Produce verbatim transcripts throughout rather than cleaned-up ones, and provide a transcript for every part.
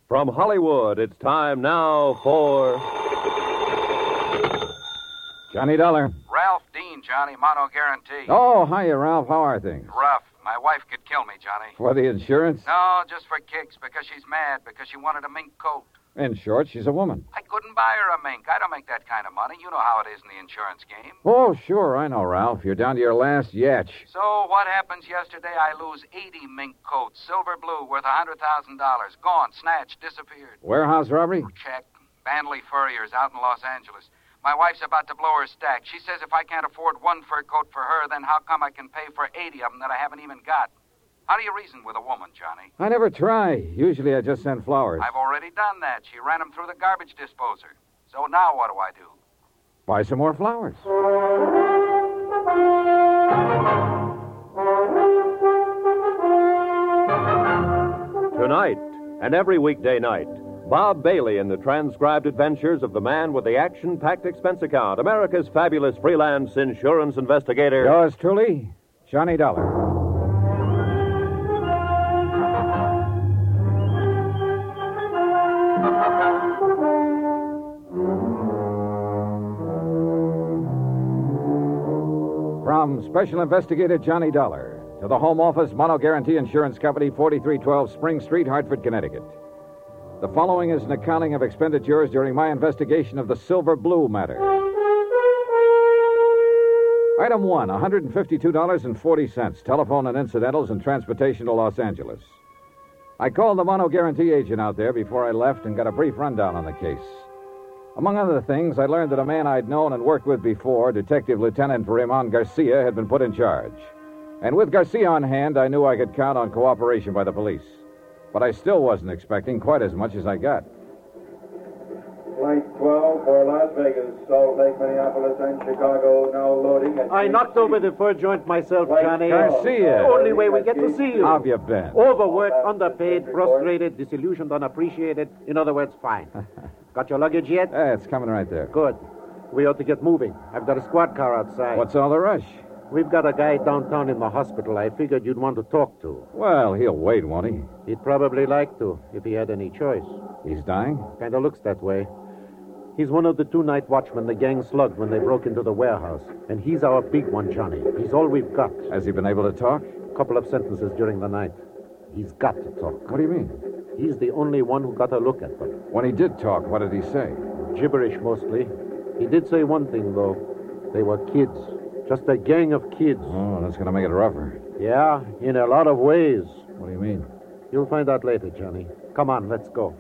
From Hollywood, it's time now for... Johnny Dollar. Ralph Dean, Johnny, mono guarantee. Oh, hiya, Ralph. How are things? Rough. My wife could kill me, Johnny. For the insurance? No, just for kicks, because she's mad, because she wanted a mink coat. In short, she's a woman. I couldn't buy her a mink. I don't make that kind of money. You know how it is in the insurance game. Oh, sure, I know, Ralph. You're down to your last yatch. So what happens yesterday? I lose eighty mink coats, silver blue, worth one hundred thousand dollars. Gone, snatched, disappeared. Warehouse robbery? Check. Bandley Furriers out in Los Angeles. My wife's about to blow her stack. She says if I can't afford one fur coat for her, then how come I can pay for eighty of them that I haven't even got? How do you reason with a woman, Johnny? I never try. Usually I just send flowers. I've already done that. She ran them through the garbage disposer. So now what do I do? Buy some more flowers. Tonight, and every weekday night, Bob Bailey in the transcribed adventures of the man with the action-packed expense account, America's fabulous freelance insurance investigator. Yours truly, Johnny Dollar. From Special Investigator Johnny Dollar to the Home Office Mono Guarantee Insurance Company, forty-three twelve Spring Street, Hartford, Connecticut. The following is an accounting of expenditures during my investigation of the Silver Blue matter. Item one, one hundred fifty-two dollars and forty cents, telephone and incidentals and transportation to Los Angeles. I called the Mono Guarantee agent out there before I left and got a brief rundown on the case. Among other things, I learned that a man I'd known and worked with before, Detective Lieutenant Raymond Garcia, had been put in charge. And with Garcia on hand, I knew I could count on cooperation by the police. But I still wasn't expecting quite as much as I got. Flight twelve for Las Vegas, Salt Lake, Minneapolis, and Chicago, now loading at... I knocked over the fur joint myself, Johnny. Garcia. Only way we get to see you. How have you been? Overworked, underpaid, frustrated, disillusioned, unappreciated. In other words, fine. Got your luggage yet? Eh, it's coming right there. Good. We ought to get moving. I've got a squad car outside. What's all the rush? We've got a guy downtown in the hospital I figured you'd want to talk to. Well, he'll wait, won't he? He'd probably like to, if he had any choice. He's dying? Kind of looks that way. He's one of the two night watchmen the gang slugged when they broke into the warehouse. And he's our big one, Johnny. He's all we've got. Has he been able to talk? A couple of sentences during the night. He's got to talk. What do you mean? He's the only one who got a look at them. When he did talk, what did he say? Gibberish, mostly. He did say one thing, though. They were kids. Just a gang of kids. Oh, that's going to make it rougher. Yeah, in a lot of ways. What do you mean? You'll find out later, Johnny. Come on, let's go.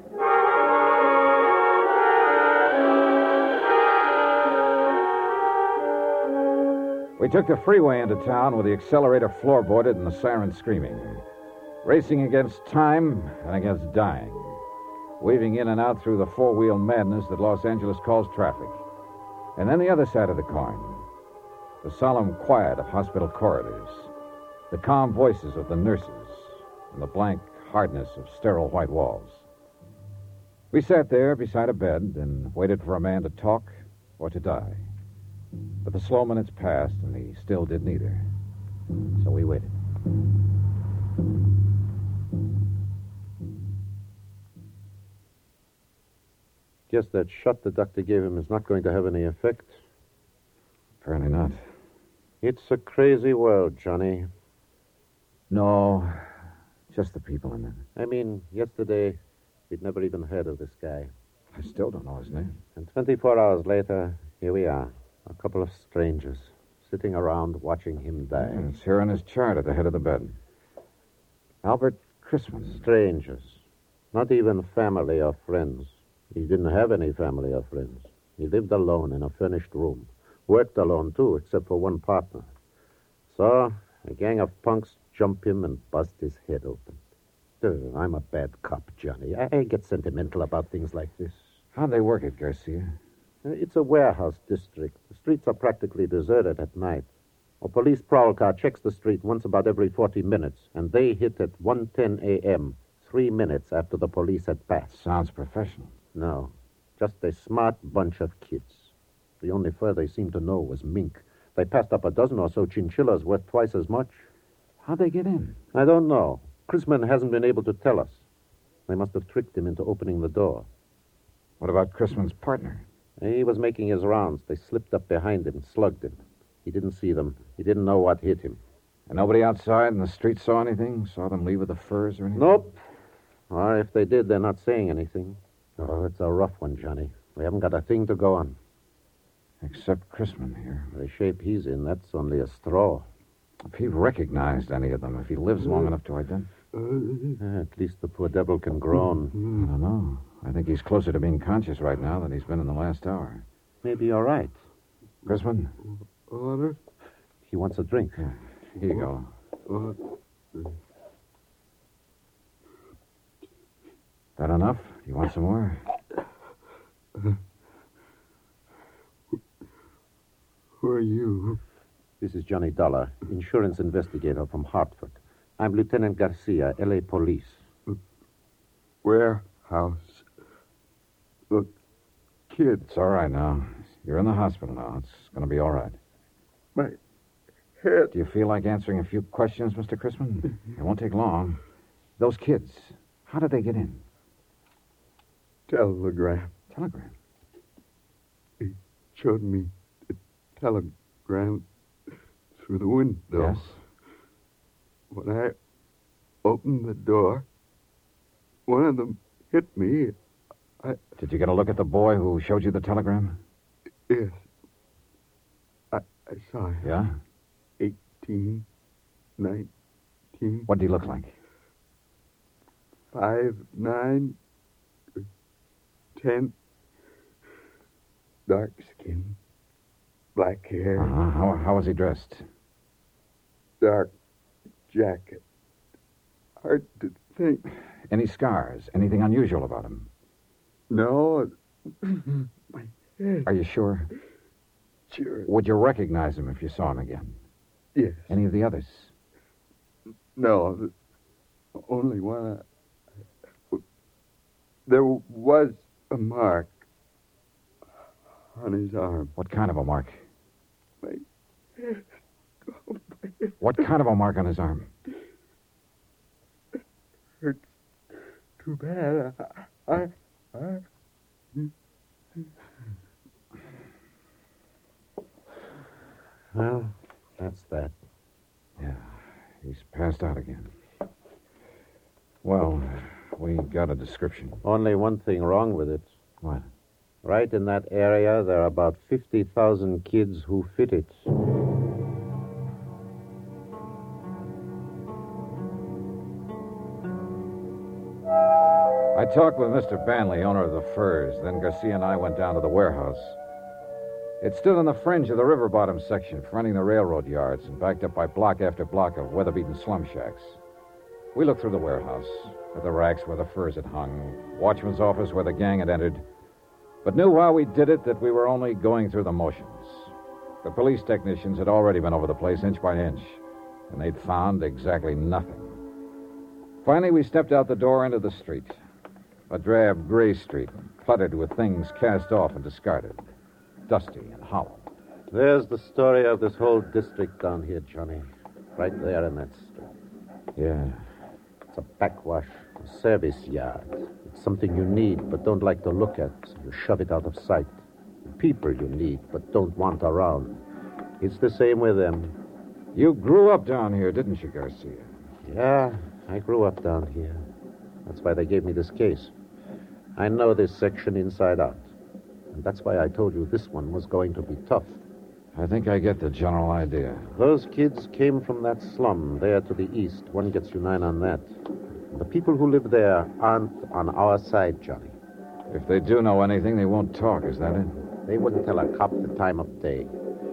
We took the freeway into town with the accelerator floorboarded and the siren screaming. Racing against time and against dying. Weaving in and out through the four-wheel madness that Los Angeles calls traffic. And then the other side of the coin. The solemn quiet of hospital corridors. The calm voices of the nurses. And the blank hardness of sterile white walls. We sat there beside a bed and waited for a man to talk or to die. But the slow minutes passed, and he still did neither. So we waited. Guess that shot the doctor gave him is not going to have any effect. Apparently not. It's a crazy world, Johnny. No, just the people in it. I mean, yesterday, we'd never even heard of this guy. I still don't know his name. And twenty-four hours later, here we are. A couple of strangers sitting around watching him die. Yeah, it's here on his chart at the head of the bed. Albert Christman. Strangers. Not even family or friends. He didn't have any family or friends. He lived alone in a furnished room. Worked alone, too, except for one partner. So, a gang of punks jump him and bust his head open. Dude, I'm a bad cop, Johnny. I, I get sentimental about things like this. How'd they work it, Garcia? It's a warehouse district. The streets are practically deserted at night. A police prowl car checks the street once about every forty minutes, and they hit at one ten a.m., three minutes after the police had passed. Sounds professional. No, just a smart bunch of kids. The only fur they seemed to know was mink. They passed up a dozen or so chinchillas worth twice as much. How'd they get in? I don't know. Chrisman hasn't been able to tell us. They must have tricked him into opening the door. What about Chrisman's partner? He was making his rounds. They slipped up behind him, slugged him. He didn't see them. He didn't know what hit him. And nobody outside in the street saw anything? Saw them leave with the furs or anything? Nope. Or if they did, they're not saying anything. Oh, it's a rough one, Johnny. We haven't got a thing to go on. Except Chrisman here. The shape he's in, that's only a straw. If he recognized any of them, if he lives long enough to identify... Uh, at least the poor devil can groan. I don't know. I think he's closer to being conscious right now than he's been in the last hour. Maybe you're right. Chrisman? Water? He wants a drink. Yeah. Here you go. Water. That enough? You want some more? Who are you? This is Johnny Dollar, insurance investigator from Hartford. I'm Lieutenant Garcia, L A Police. Warehouse. Look, kid. It's all right now. You're in the hospital now. It's going to be all right. My head. Do you feel like answering a few questions, Mister Chrisman? It won't take long. Those kids, how did they get in? Telegram. Telegram? He showed me the telegram through the window. Yes. When I opened the door, one of them hit me. I... Did you get a look at the boy who showed you the telegram? Yes. I, I saw him. Yeah? Eighteen, nineteen. What did he look like? Five, nine, ten. Dark skin, black hair, Uh-huh. How, how was he dressed? dark jacket. Hard to think. Any scars? Anything unusual about him? No. My head. Are you sure? Sure. Would you recognize him if you saw him again? Yes. Any of the others? No. The only one. I... There was a mark on his arm. What kind of a mark? My head. Oh, my head What kind of a mark on his arm? hurts too bad. I, I, I... Well, that's that. Yeah, he's passed out again. Well, we got a description. Only one thing wrong with it. What? Right in that area, there are about fifty thousand kids who fit it. I talked with Mister Banley, owner of the Furs. Then Garcia and I went down to the warehouse. It stood on the fringe of the river bottom section, fronting the railroad yards, and backed up by block after block of weather-beaten slum shacks. We looked through the warehouse, at the racks where the furs had hung, watchman's office where the gang had entered, but knew while we did it that we were only going through the motions. The police technicians had already been over the place inch by inch, and they'd found exactly nothing. Finally, we stepped out the door into the street. A drab gray street, cluttered with things cast off and discarded, dusty and hollow. There's the story of this whole district down here, Johnny. Right there in that street. Yeah. It's a backwash, a service yard. It's something you need but don't like to look at, so you shove it out of sight. People you need but don't want around. It's the same with them. You grew up down here, didn't you, Garcia? Yeah, I grew up down here. That's why they gave me this case. I know this section inside out. And that's why I told you this one was going to be tough. I think I get the general idea. Those kids came from that slum there to the east. One gets you nine on that. The people who live there aren't on our side, Johnny. If they do know anything, they won't talk, is that it? They wouldn't tell a cop the time of day.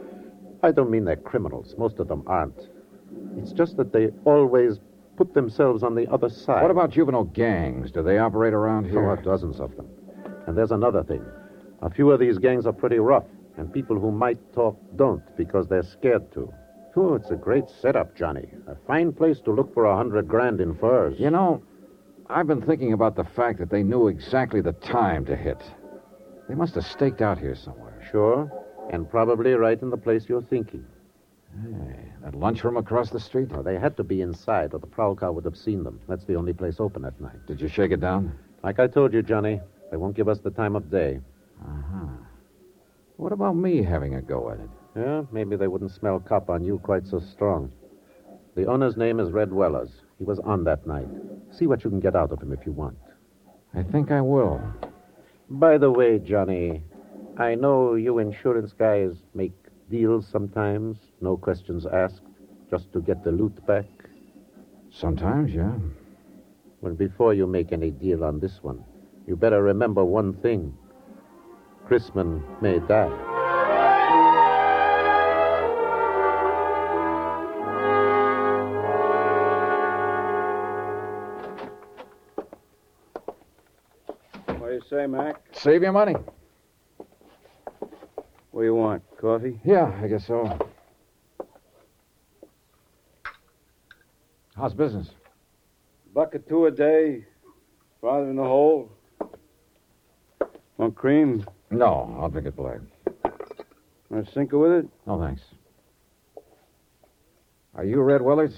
I don't mean they're criminals. Most of them aren't. It's just that they always put themselves on the other side. What about juvenile gangs? Do they operate around There here? are dozens of them. And there's another thing. A few of these gangs are pretty rough, and people who might talk don't because they're scared to. Oh, it's a great setup, Johnny. A fine place to look for a hundred grand in furs. You know, I've been thinking about the fact that they knew exactly the time to hit. They must have staked out here somewhere. Sure, and probably right in the place you're thinking. Hey, that lunchroom across the street? Oh, they had to be inside, or the prowl car would have seen them. That's the only place open at night. Did you shake it down? Like I told you, Johnny, they won't give us the time of day. Uh-huh. What about me having a go at it? Yeah, maybe they wouldn't smell cop on you quite so strong. The owner's name is Red Wellers. He was on that night. See what you can get out of him if you want. I think I will. By the way, Johnny, I know you insurance guys make deals sometimes, no questions asked, just to get the loot back. Sometimes, yeah. Well, before you make any deal on this one, you better remember one thing. Chrisman may die. What do you say, Mac? Save your money. What do you want? Coffee? Yeah, I guess so. How's business? Bucket two a day. Father in the hole. Want cream? No, I'll drink it black. Want a sinker with it? No, thanks. Are you Red Wellers?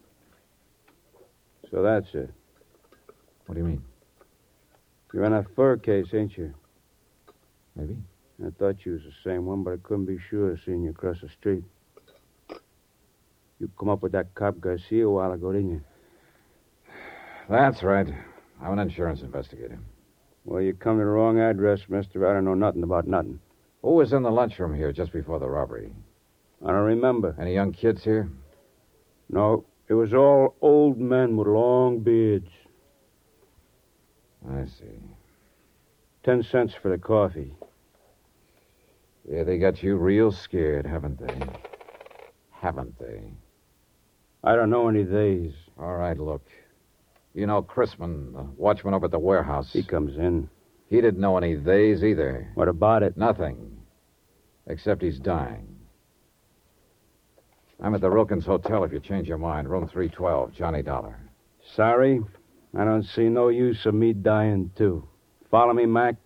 So that's it. What do you mean? You're on that fur case, ain't you? Maybe. I thought you was the same one, but I couldn't be sure seeing you across the street. You come up with that cop Garcia a while ago, didn't you? That's right. I'm an insurance investigator. Well, you come to the wrong address, mister. I don't know nothing about nothing. Who was in the lunchroom here just before the robbery? I don't remember. Any young kids here? No, it was all old men with long beards. I see. Ten cents for the coffee. Yeah, they got you real scared, haven't they? Haven't they? I don't know any theys. All right, look. You know Chrisman, the watchman over at the warehouse. He comes in. He didn't know any theys either. What about it? Nothing. Except he's dying. I'm at the Wilkins Hotel if you change your mind. Room three twelve, Johnny Dollar. Sorry. I don't see no use of me dying, too. Follow me, Mac?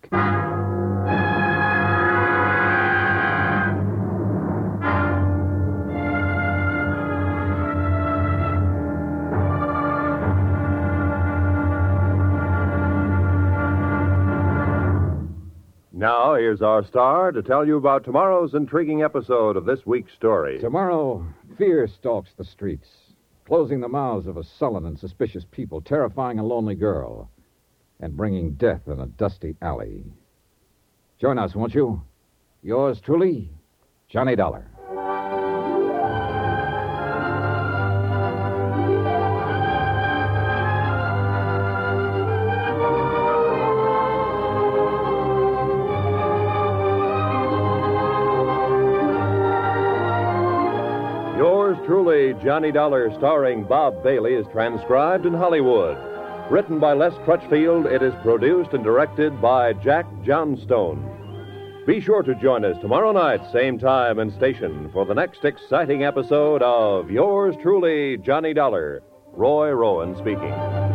Now, here's our star to tell you about tomorrow's intriguing episode of this week's story. Tomorrow, fear stalks the streets, closing the mouths of a sullen and suspicious people, terrifying a lonely girl, and bringing death in a dusty alley. Join us, won't you? Yours truly, Johnny Dollar. Yours truly, Johnny Dollar, starring Bob Bailey, is transcribed in Hollywood. Written by Les Crutchfield, it is produced and directed by Jack Johnstone. Be sure to join us tomorrow night, same time and station, for the next exciting episode of Yours truly, Johnny Dollar. Roy Rowan speaking.